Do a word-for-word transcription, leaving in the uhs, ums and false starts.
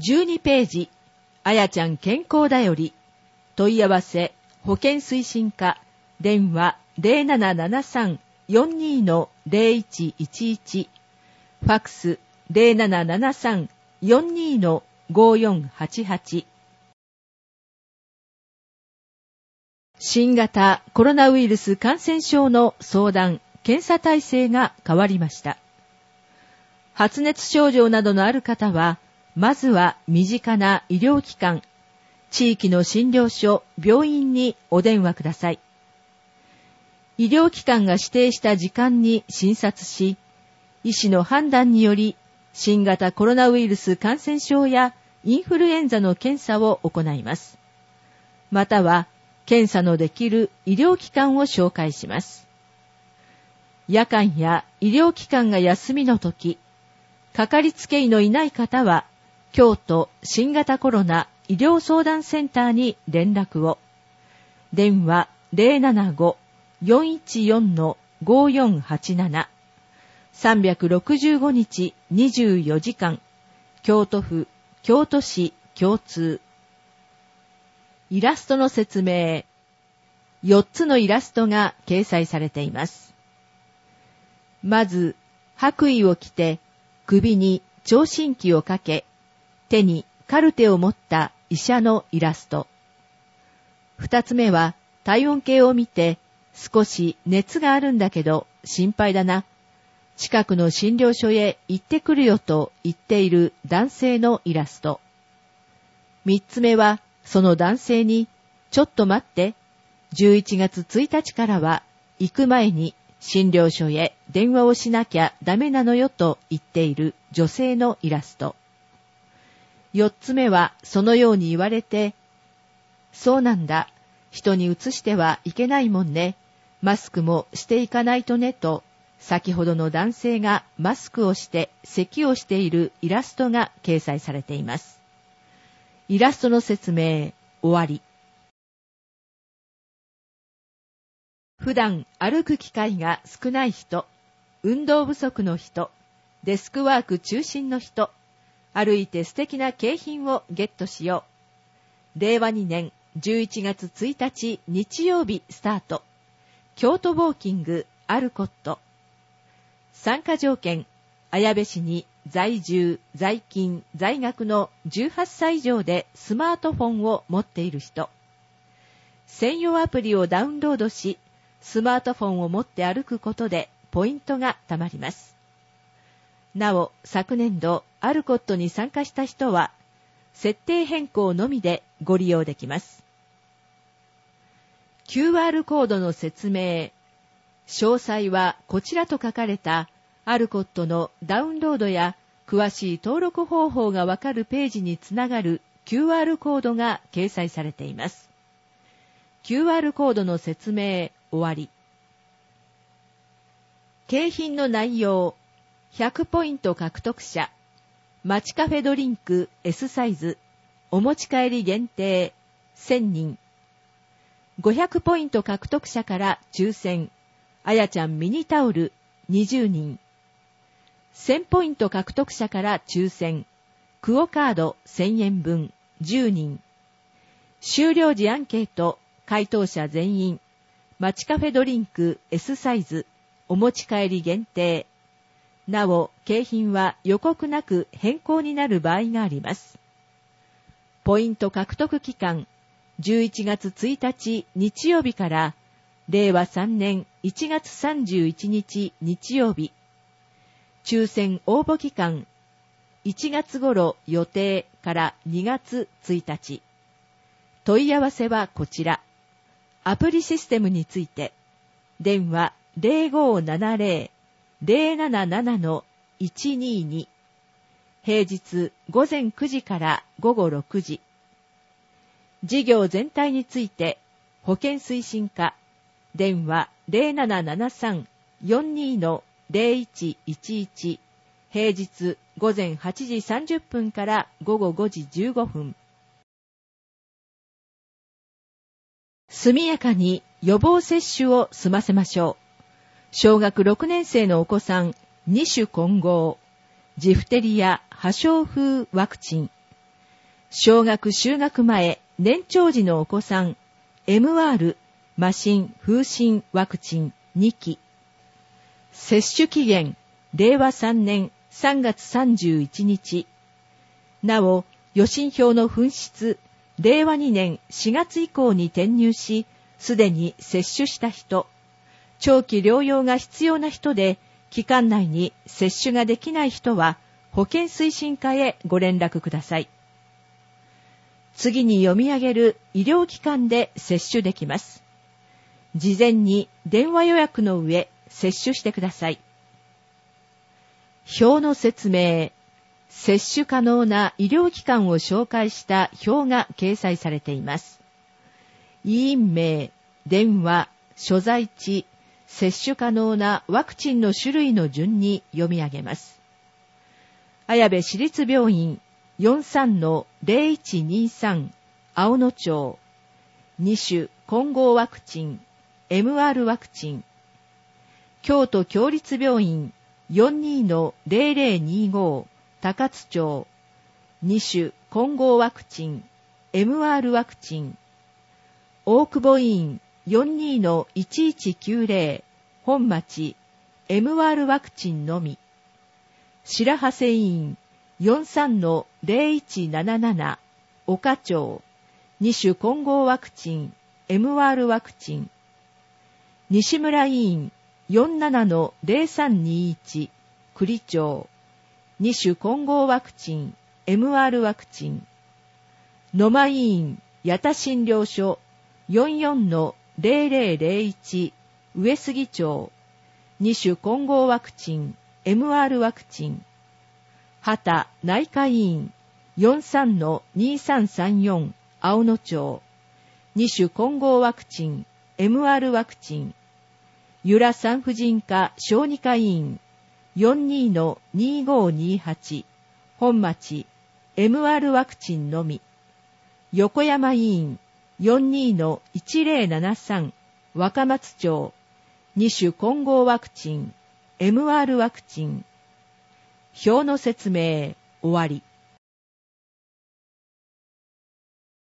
じゅうにページ、あやちゃん健康だより、問い合わせ、保健推進課、電話 ゼロななななさん よんに ゼロいちいちいち、ファックス ゼロななななさん よんに ごよんはちはち。新型コロナウイルス感染症の相談・検査体制が変わりました。発熱症状などのある方は、まずは身近な医療機関、地域の診療所、病院にお電話ください。医療機関が指定した時間に診察し、医師の判断により、新型コロナウイルス感染症やインフルエンザの検査を行います。または、検査のできる医療機関を紹介します。夜間や医療機関が休みのとき、かかりつけ医のいない方は、京都新型コロナ医療相談センターに連絡を。電話 ゼロななご よんいちよん ごよんはちなな。さんびゃくろくじゅうごにちにじゅうよじかん、京都府京都市共通。イラストの説明。よっつのイラストが掲載されています。まず、白衣を着て、首に聴診器をかけ、手にカルテを持った医者のイラスト。二つ目は、体温計を見て、少し熱があるんだけど心配だな。近くの診療所へ行ってくるよと言っている男性のイラスト。三つ目は、その男性に、ちょっと待って、じゅういちがつついたちからは、行く前に診療所へ電話をしなきゃダメなのよと言っている女性のイラスト。四つ目は、そのように言われて、そうなんだ、人に移してはいけないもんね、マスクもしていかないとねと、先ほどの男性がマスクをして咳をしているイラストが掲載されています。イラストの説明、終わり。普段歩く機会が少ない人、運動不足の人、デスクワーク中心の人、歩いて素敵な景品をゲットしよう。れいわにねんじゅういちがつついたち日曜日スタート。京都ウォーキングアルコット。参加条件、綾部市に在住、在勤、在学のじゅうはっさい以上でスマートフォンを持っている人。専用アプリをダウンロードし、スマートフォンを持って歩くことでポイントが貯まります。なお、昨年度アルコットに参加した人は、設定変更のみでご利用できます。キューアール コードの説明。詳細はこちらと書かれたアルコットのダウンロードや詳しい登録方法がわかるページにつながる キューアール コードが掲載されています。キューアール コードの説明、終わり。景品の内容。ひゃくポイント獲得者。マチカフェドリンク S サイズ。お持ち帰り限定。せんにん。ごひゃくポイント獲得者から抽選。あやちゃんミニタオルにじゅうにん。せんポイント獲得者から抽選。クオカードせんえんぶんじゅうにん。終了時アンケート。回答者全員。マチカフェドリンク S サイズ。お持ち帰り限定。なお、景品は予告なく変更になる場合があります。ポイント獲得期間、じゅういちがつついたち日曜日かられいわさんねんいちがつさんじゅういちにち日曜日。抽選応募期間、いちがつ頃予定からにがつついたち。問い合わせはこちら。アプリシステムについて、電話 ゼロごーななゼロ ゼロなななな いちにーに。平日ごぜんくじからごごろくじ。事業全体について、保健推進課、電話 ゼロななななさん よんにー ゼロいちいちいち。平日ごぜんはちじさんじゅっぷんからごごごじじゅうごふん。速やかに予防接種を済ませましょう。小学ろくねん生のお子さん、に種混合、ジフテリア破傷風ワクチン、 小学就学前、年長時のお子さん、エムアール、麻疹、風疹ワクチンにき。接種期限、れいわさんねんさんがつさんじゅういちにち。なお、予診票の紛失、れいわにねんしがつ以降に転入し、すでに接種した人、長期療養が必要な人で、期間内に接種ができない人は、保健推進課へご連絡ください。次に読み上げる医療機関で接種できます。事前に電話予約の上、接種してください。表の説明。接種可能な医療機関を紹介した表が掲載されています。医院名、電話、所在地、接種可能なワクチンの種類の順に読み上げます。綾部市立病院 よんさんのぜろいちにさん 青野町、に種混合ワクチン、エムアール ワクチン。京都協立病院 よんにのぜろぜろにご 高津町、に種混合ワクチン、エムアール ワクチン。大久保医院 よんにのいちいちきゅうぜろ 本町、エムアール ワクチンのみ。白長医院 よんさんのぜろいちななな 岡町、に種混合ワクチン、エムアール ワクチン。西村医院 よんななのぜろさんにいち 栗町、に種混合ワクチン、エムアール ワクチン。野間医院矢田診療所 よんよんのぜろぜろぜろいち 上杉町、に種混合ワクチン、エムアール ワクチン。畑内科医院 よんさんのにさんさんよん 青野町、に種混合ワクチン、エムアール ワクチン。由良産婦人科小児科医院 よんにのにごにはち 本町、エムアール ワクチンのみ。横山医院 よんにのいちぜろななさん 若松町、に種混合ワクチン、エムアール ワクチン。表の説明、終わり。